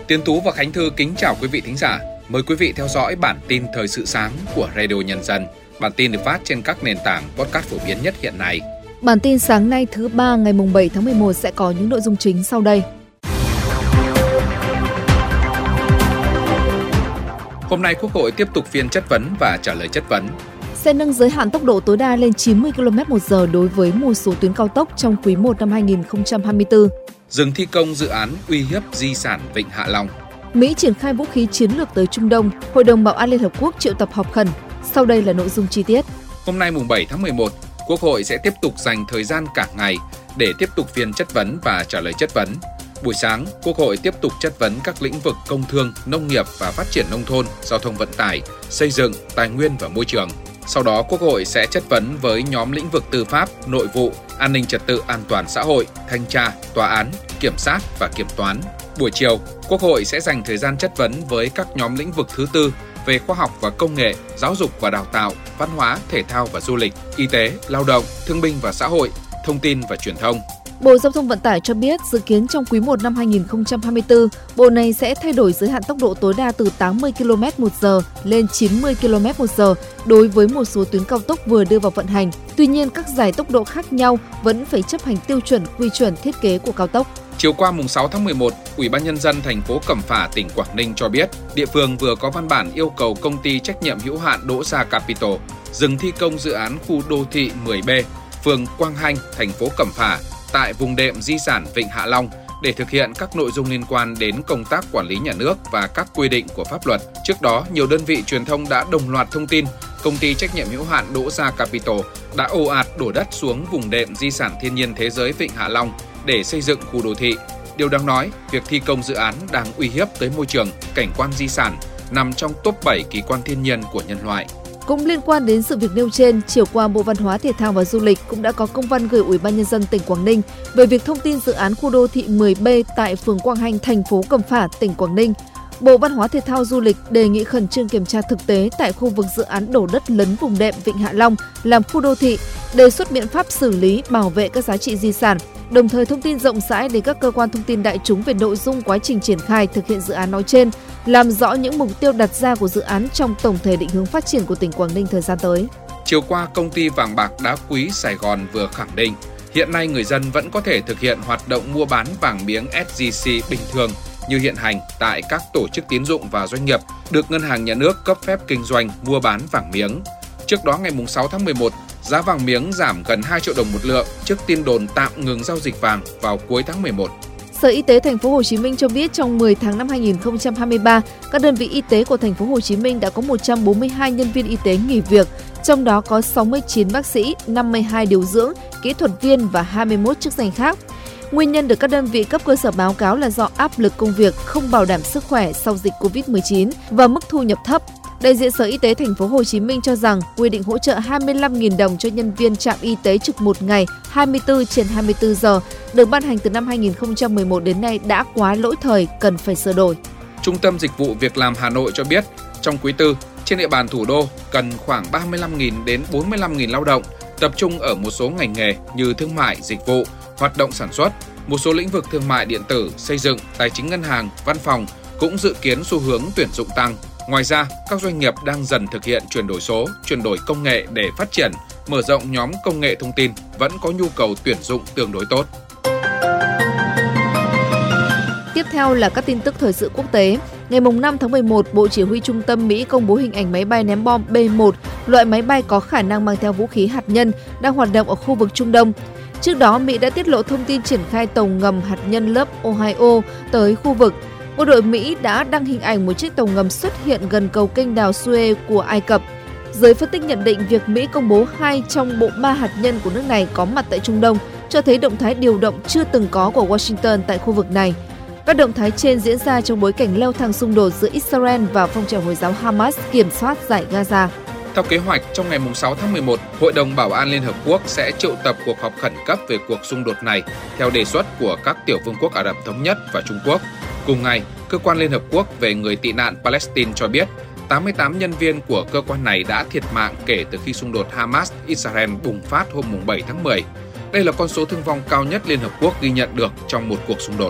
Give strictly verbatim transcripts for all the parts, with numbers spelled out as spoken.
Tiến Tú và Khánh Thư kính chào quý vị thính giả. Mời quý vị theo dõi bản tin thời sự sáng của Radio Nhân dân. Bản tin được phát trên các nền tảng podcast phổ biến nhất hiện nay. Bản tin sáng nay thứ ba ngày bảy tháng mười một sẽ có những nội dung chính sau đây. Hôm nay Quốc hội tiếp tục phiên chất vấn và trả lời chất vấn. Sẽ nâng giới hạn tốc độ tối đa lên chín mươi ki lô mét một giờ đối với một số tuyến cao tốc trong quý một năm hai nghìn không trăm hai mươi tư. Dừng thi công dự án uy hiếp di sản Vịnh Hạ Long. Mỹ triển khai vũ khí chiến lược tới Trung Đông, Hội đồng Bảo an Liên Hợp Quốc triệu tập họp khẩn. Sau đây là nội dung chi tiết. Hôm nay mùng bảy tháng mười một, Quốc hội sẽ tiếp tục dành thời gian cả ngày để tiếp tục phiên chất vấn và trả lời chất vấn. Buổi sáng, Quốc hội tiếp tục chất vấn các lĩnh vực công thương, nông nghiệp và phát triển nông thôn, giao thông vận tải, xây dựng, tài nguyên và môi trường. Sau đó, Quốc hội sẽ chất vấn với nhóm lĩnh vực tư pháp, nội vụ, an ninh trật tự an toàn xã hội, thanh tra, tòa án, kiểm sát và kiểm toán. Buổi chiều, Quốc hội sẽ dành thời gian chất vấn với các nhóm lĩnh vực thứ tư về khoa học và công nghệ, giáo dục và đào tạo, văn hóa, thể thao và du lịch, y tế, lao động, thương binh và xã hội, thông tin và truyền thông. Bộ Giao thông Vận tải cho biết dự kiến trong quý một năm hai nghìn không trăm hai mươi tư, Bộ này sẽ thay đổi giới hạn tốc độ tối đa từ tám mươi ki lô mét một giờ lên chín mươi ki lô mét một giờ đối với một số tuyến cao tốc vừa đưa vào vận hành. Tuy nhiên, các giải tốc độ khác nhau vẫn phải chấp hành tiêu chuẩn quy chuẩn thiết kế của cao tốc. Chiều qua mùng sáu tháng mười một, Ủy ban Nhân dân thành phố Cẩm Phả, tỉnh Quảng Ninh cho biết địa phương vừa có văn bản yêu cầu công ty trách nhiệm hữu hạn Đỗ Gia Capital dừng thi công dự án khu đô thị mười B, phường Quang Hanh, thành phố Cẩm Phả tại vùng đệm di sản Vịnh Hạ Long để thực hiện các nội dung liên quan đến công tác quản lý nhà nước và các quy định của pháp luật. Trước đó, nhiều đơn vị truyền thông đã đồng loạt thông tin công ty trách nhiệm hữu hạn Đỗ Gia Capital đã ồ ạt đổ đất xuống vùng đệm di sản thiên nhiên thế giới Vịnh Hạ Long để xây dựng khu đô thị. Điều đáng nói, việc thi công dự án đang uy hiếp tới môi trường, cảnh quan di sản, nằm trong top bảy kỳ quan thiên nhiên của nhân loại. Cũng liên quan đến sự việc nêu trên, chiều qua Bộ Văn hóa Thể thao và Du lịch cũng đã có công văn gửi Ủy ban Nhân dân tỉnh Quảng Ninh về việc thông tin dự án khu đô thị mười B tại phường Quang Hanh, thành phố Cẩm Phả, tỉnh Quảng Ninh. Bộ Văn hóa Thể thao Du lịch đề nghị khẩn trương kiểm tra thực tế tại khu vực dự án đổ đất lấn vùng đệm Vịnh Hạ Long làm khu đô thị, đề xuất biện pháp xử lý, bảo vệ các giá trị di sản, đồng thời thông tin rộng rãi đến các cơ quan thông tin đại chúng về nội dung quá trình triển khai thực hiện dự án nói trên, làm rõ những mục tiêu đặt ra của dự án trong tổng thể định hướng phát triển của tỉnh Quảng Ninh thời gian tới. Chiều qua, công ty vàng bạc đá quý Sài Gòn vừa khẳng định hiện nay người dân vẫn có thể thực hiện hoạt động mua bán vàng miếng ét gi xê bình thường như hiện hành tại các tổ chức tín dụng và doanh nghiệp được Ngân hàng Nhà nước cấp phép kinh doanh mua bán vàng miếng. Trước đó ngày sáu tháng mười một, giá vàng miếng giảm gần hai triệu đồng một lượng trước tin đồn tạm ngừng giao dịch vàng vào cuối tháng mười một. Sở Y tế Thành phố Hồ Chí Minh cho biết trong mười tháng năm hai nghìn không trăm hai mươi ba, các đơn vị y tế của Thành phố Hồ Chí Minh đã có một trăm bốn mươi hai nhân viên y tế nghỉ việc, trong đó có sáu mươi chín bác sĩ, năm mươi hai điều dưỡng, kỹ thuật viên và hai mươi mốt chức danh khác. Nguyên nhân được các đơn vị cấp cơ sở báo cáo là do áp lực công việc, không bảo đảm sức khỏe sau dịch cô vít mười chín và mức thu nhập thấp. Đại diện Sở Y tế Thành phố Hồ Chí Minh cho rằng quy định hỗ trợ hai mươi lăm nghìn đồng cho nhân viên trạm y tế trực một ngày hai mươi tư trên hai mươi tư giờ được ban hành từ năm hai nghìn không trăm mười một đến nay đã quá lỗi thời, cần phải sửa đổi. Trung tâm Dịch vụ Việc làm Hà Nội cho biết trong quý tư, trên địa bàn thủ đô cần khoảng ba mươi lăm nghìn đến bốn mươi lăm nghìn lao động, tập trung ở một số ngành nghề như thương mại, dịch vụ, hoạt động sản xuất, một số lĩnh vực thương mại điện tử, xây dựng, tài chính ngân hàng, văn phòng cũng dự kiến xu hướng tuyển dụng tăng. Ngoài ra, các doanh nghiệp đang dần thực hiện chuyển đổi số, chuyển đổi công nghệ để phát triển, mở rộng nhóm công nghệ thông tin, vẫn có nhu cầu tuyển dụng tương đối tốt. Tiếp theo là các tin tức thời sự quốc tế. Ngày năm tháng mười một, Bộ Chỉ huy Trung tâm Mỹ công bố hình ảnh máy bay ném bom B một, loại máy bay có khả năng mang theo vũ khí hạt nhân, đang hoạt động ở khu vực Trung Đông. Trước đó, Mỹ đã tiết lộ thông tin triển khai tàu ngầm hạt nhân lớp Ohio tới khu vực. Bộ đội Mỹ đã đăng hình ảnh một chiếc tàu ngầm xuất hiện gần cầu kênh đào Suez của Ai Cập. Giới phân tích nhận định việc Mỹ công bố hai trong bộ ba hạt nhân của nước này có mặt tại Trung Đông cho thấy động thái điều động chưa từng có của Washington tại khu vực này. Các động thái trên diễn ra trong bối cảnh leo thang xung đột giữa Israel và phong trào Hồi giáo Hamas kiểm soát giải Gaza. Theo kế hoạch, trong ngày sáu tháng mười một, Hội đồng Bảo an Liên Hợp Quốc sẽ triệu tập cuộc họp khẩn cấp về cuộc xung đột này theo đề xuất của các tiểu vương quốc Ả Rập Thống Nhất và Trung Quốc. Cùng ngày, Cơ quan Liên Hợp Quốc về người tị nạn Palestine cho biết tám mươi tám nhân viên của cơ quan này đã thiệt mạng kể từ khi xung đột Hamas-Israel bùng phát hôm bảy tháng mười. Đây là con số thương vong cao nhất Liên Hợp Quốc ghi nhận được trong một cuộc xung đột.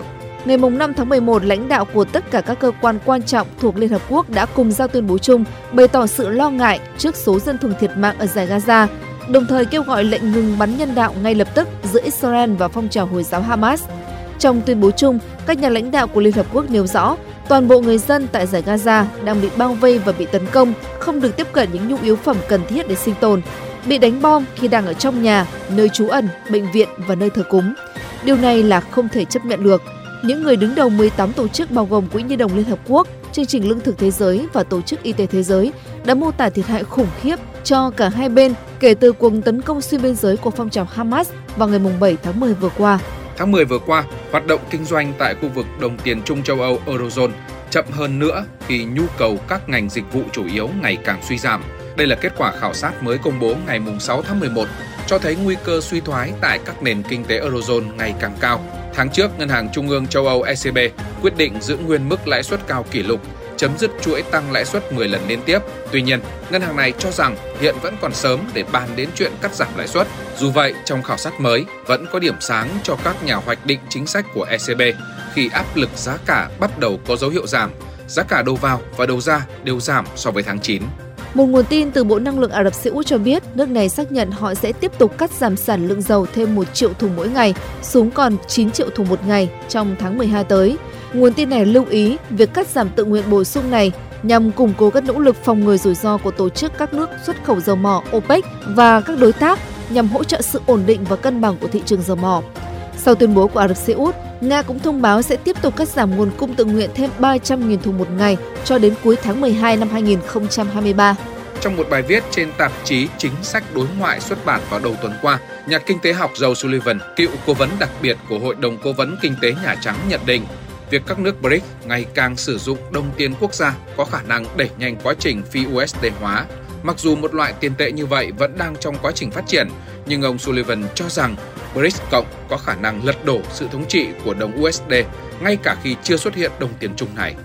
Ngày năm tháng mười một, lãnh đạo của tất cả các cơ quan quan trọng thuộc Liên Hợp Quốc đã cùng ra tuyên bố chung bày tỏ sự lo ngại trước số dân thường thiệt mạng ở dải Gaza, đồng thời kêu gọi lệnh ngừng bắn nhân đạo ngay lập tức giữa Israel và phong trào Hồi giáo Hamas. Trong tuyên bố chung, các nhà lãnh đạo của Liên Hợp Quốc nêu rõ, toàn bộ người dân tại dải Gaza đang bị bao vây và bị tấn công, không được tiếp cận những nhu yếu phẩm cần thiết để sinh tồn, bị đánh bom khi đang ở trong nhà, nơi trú ẩn, bệnh viện và nơi thờ cúng. Điều này là không thể chấp nhận được. Những người đứng đầu mười tám tổ chức bao gồm Quỹ Nhi đồng Liên Hợp Quốc, Chương trình Lương thực Thế giới và Tổ chức Y tế Thế giới đã mô tả thiệt hại khủng khiếp cho cả hai bên kể từ cuộc tấn công xuyên biên giới của phong trào Hamas vào ngày bảy tháng mười vừa qua. Tháng mười vừa qua, hoạt động kinh doanh tại khu vực đồng tiền chung châu Âu Eurozone chậm hơn nữa khi nhu cầu các ngành dịch vụ chủ yếu ngày càng suy giảm. Đây là kết quả khảo sát mới công bố ngày sáu tháng mười một, cho thấy nguy cơ suy thoái tại các nền kinh tế Eurozone ngày càng cao. Tháng trước, Ngân hàng Trung ương châu Âu E C B quyết định giữ nguyên mức lãi suất cao kỷ lục, chấm dứt chuỗi tăng lãi suất mười lần liên tiếp. Tuy nhiên, ngân hàng này cho rằng hiện vẫn còn sớm để bàn đến chuyện cắt giảm lãi suất. Dù vậy, trong khảo sát mới, vẫn có điểm sáng cho các nhà hoạch định chính sách của E C B khi áp lực giá cả bắt đầu có dấu hiệu giảm. Giá cả đầu vào và đầu ra đều giảm so với tháng chín. Một nguồn tin từ Bộ Năng lượng Ả Rập Xê Út cho biết nước này xác nhận họ sẽ tiếp tục cắt giảm sản lượng dầu thêm một triệu thùng mỗi ngày xuống còn chín triệu thùng một ngày trong tháng mười hai tới. Nguồn tin này lưu ý việc cắt giảm tự nguyện bổ sung này nhằm củng cố các nỗ lực phòng ngừa rủi ro của tổ chức các nước xuất khẩu dầu mỏ OPEC và các đối tác nhằm hỗ trợ sự ổn định và cân bằng của thị trường dầu mỏ. Sau tuyên bố của Ả Rập Xê Út, Nga cũng thông báo sẽ tiếp tục cắt giảm nguồn cung tự nguyện thêm ba trăm nghìn thùng một ngày cho đến cuối tháng mười hai năm hai nghìn không trăm hai mươi ba. Trong một bài viết trên tạp chí Chính sách đối ngoại xuất bản vào đầu tuần qua, nhà kinh tế học Joe Sullivan, cựu cố vấn đặc biệt của Hội đồng Cố vấn Kinh tế Nhà Trắng nhận định, việc các nước bê rê i xê ngày càng sử dụng đồng tiền quốc gia có khả năng đẩy nhanh quá trình phi U S D hóa. Mặc dù một loại tiền tệ như vậy vẫn đang trong quá trình phát triển, nhưng ông Sullivan cho rằng bê rê i xê cộng có khả năng lật đổ sự thống trị của đồng U S D ngay cả khi chưa xuất hiện đồng tiền chung này.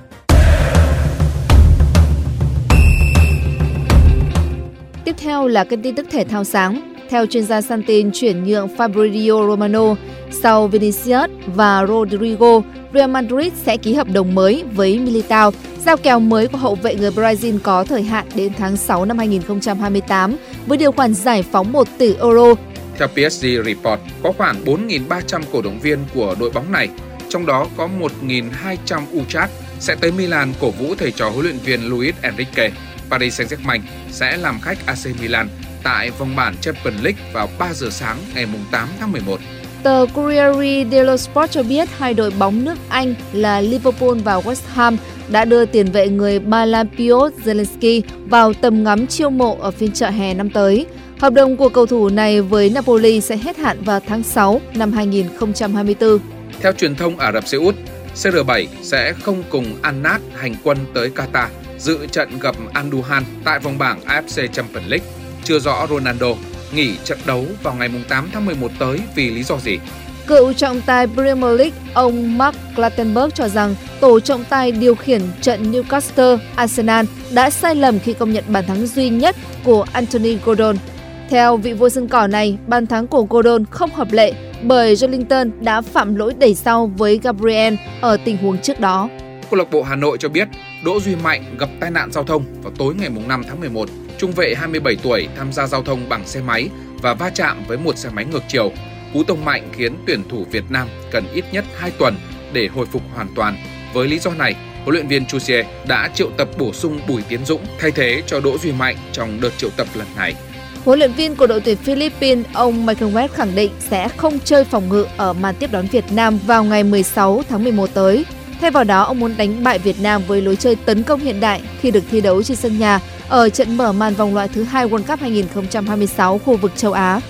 Tiếp theo là kênh tin tức thể thao sáng. Theo chuyên gia săn tin chuyển nhượng Fabrizio Romano, sau Vinicius và Rodrigo, Real Madrid sẽ ký hợp đồng mới với Militao. Giao kèo mới của hậu vệ người Brazil có thời hạn đến tháng sáu năm hai nghìn không trăm hai mươi tám với điều khoản giải phóng một tỷ euro. Theo pê ét giê Report, có khoảng bốn nghìn ba trăm cổ động viên của đội bóng này, trong đó có một nghìn hai trăm Uchat sẽ tới Milan cổ vũ thầy trò huấn luyện viên Luis Enrique. Paris Saint-Germain sẽ làm khách a xê Milan tại vòng bảng Champions League vào ba giờ sáng ngày tám tháng mười một. Tờ Corriere dello Sport cho biết hai đội bóng nước Anh là Liverpool và West Ham đã đưa tiền vệ người Ba Lan Piotr Zelensky vào tầm ngắm chiêu mộ ở phiên chợ hè năm tới. Hợp đồng của cầu thủ này với Napoli sẽ hết hạn vào tháng sáu năm hai nghìn không trăm hai mươi tư. Theo truyền thông Ả Rập Xê Út, xê rờ bảy sẽ không cùng Al-Nassr hành quân tới Qatar dự trận gặp Al-Duhan tại vòng bảng a ép xê Champions League. Chưa rõ Ronaldo nghỉ trận đấu vào ngày tám tháng mười một tới vì lý do gì. Cựu trọng tài Premier League ông Mark Clattenburg cho rằng tổ trọng tài điều khiển trận Newcastle Arsenal đã sai lầm khi công nhận bàn thắng duy nhất của Anthony Gordon. Theo vị vua sân cỏ này, bàn thắng của Gordon không hợp lệ bởi Joelinton đã phạm lỗi đẩy sau với Gabriel ở tình huống trước đó. Câu lạc bộ Hà Nội cho biết Đỗ Duy Mạnh gặp tai nạn giao thông vào tối ngày năm tháng mười một. Trung vệ hai mươi bảy tuổi tham gia giao thông bằng xe máy và va chạm với một xe máy ngược chiều. Cú tông mạnh khiến tuyển thủ Việt Nam cần ít nhất hai tuần để hồi phục hoàn toàn. Với lý do này, huấn luyện viên Chusie đã triệu tập bổ sung Bùi Tiến Dũng thay thế cho Đỗ Duy Mạnh trong đợt triệu tập lần này. Huấn luyện viên của đội tuyển Philippines, ông Michael West khẳng định sẽ không chơi phòng ngự ở màn tiếp đón Việt Nam vào ngày mười sáu tháng mười một tới. Thay vào đó, ông muốn đánh bại Việt Nam với lối chơi tấn công hiện đại khi được thi đấu trên sân nhà ở trận mở màn vòng loại thứ hai World Cup hai nghìn không trăm hai mươi sáu khu vực châu Á.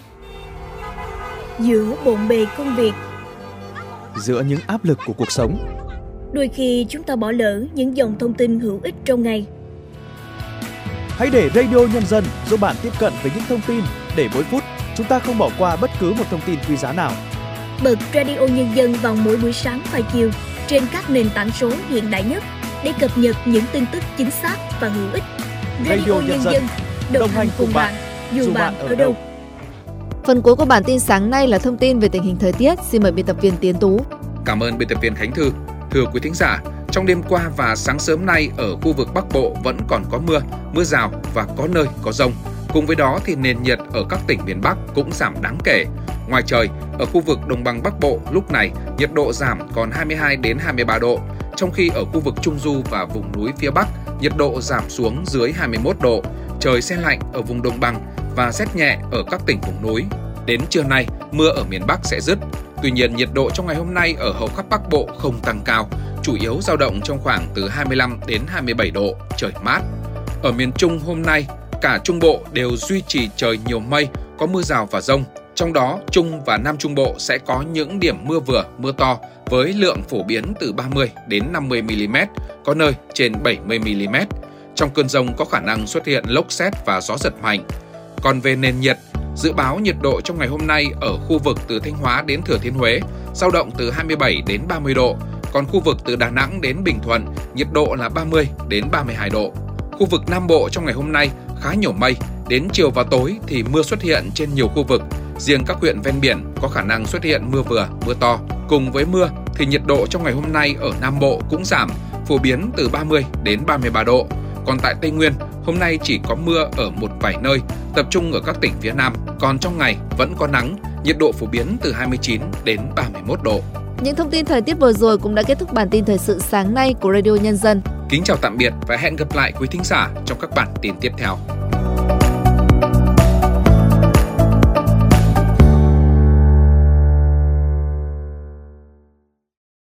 Giữa bộn bề công việc, giữa những áp lực của cuộc sống, đôi khi chúng ta bỏ lỡ những dòng thông tin hữu ích trong ngày. Hãy để Radio Nhân dân giúp bạn tiếp cận với những thông tin để mỗi phút chúng ta không bỏ qua bất cứ một thông tin quý giá nào. Bật Radio Nhân dân vào mỗi buổi sáng và chiều trên các nền tảng số hiện đại nhất để cập nhật những tin tức chính xác và hữu ích. Radio, Radio Nhân dân, đồng, đồng hành cùng bạn, dù bạn ở đâu. Phần cuối của bản tin sáng nay là thông tin về tình hình thời tiết. Xin mời biên tập viên Tiến Tú. Cảm ơn biên tập viên Khánh Thư. Thưa quý thính giả, trong đêm qua và sáng sớm nay ở khu vực Bắc Bộ vẫn còn có mưa, mưa rào và có nơi có dông. Cùng với đó thì nền nhiệt ở các tỉnh miền Bắc cũng giảm đáng kể. Ngoài trời, ở khu vực Đồng bằng Bắc Bộ lúc này nhiệt độ giảm còn hai mươi hai đến hai mươi ba độ, trong khi ở khu vực Trung Du và vùng núi phía Bắc nhiệt độ giảm xuống dưới hai mươi mốt độ, trời se lạnh ở vùng Đồng bằng và rét nhẹ ở các tỉnh vùng núi. Đến trưa nay, mưa ở miền Bắc sẽ dứt. Tuy nhiên, nhiệt độ trong ngày hôm nay ở hầu khắp Bắc Bộ không tăng cao, chủ yếu dao động trong khoảng từ hai mươi lăm đến hai mươi bảy độ, trời mát. Ở miền Trung hôm nay, cả Trung Bộ đều duy trì trời nhiều mây, có mưa rào và dông. Trong đó, Trung và Nam Trung Bộ sẽ có những điểm mưa vừa, mưa to với lượng phổ biến từ ba mươi đến năm mươi mi-li-mét, có nơi trên bảy mươi mi-li-mét. Trong cơn dông có khả năng xuất hiện lốc sét và gió giật mạnh. Còn về nền nhiệt, dự báo nhiệt độ trong ngày hôm nay ở khu vực từ Thanh Hóa đến Thừa Thiên Huế dao động từ hai mươi bảy đến ba mươi độ, còn khu vực từ Đà Nẵng đến Bình Thuận nhiệt độ là ba mươi đến ba mươi hai độ. Khu vực Nam Bộ trong ngày hôm nay khá nhiều mây, đến chiều và tối thì mưa xuất hiện trên nhiều khu vực. Riêng các huyện ven biển có khả năng xuất hiện mưa vừa, mưa to. Cùng với mưa thì nhiệt độ trong ngày hôm nay ở Nam Bộ cũng giảm, phổ biến từ ba mươi đến ba mươi ba độ. Còn tại Tây Nguyên, hôm nay chỉ có mưa ở một vài nơi, tập trung ở các tỉnh phía Nam. Còn trong ngày vẫn có nắng, nhiệt độ phổ biến từ hai mươi chín đến ba mươi mốt độ. Những thông tin thời tiết vừa rồi cũng đã kết thúc bản tin thời sự sáng nay của Radio Nhân dân. Kính chào tạm biệt và hẹn gặp lại quý thính giả trong các bản tin tiếp theo.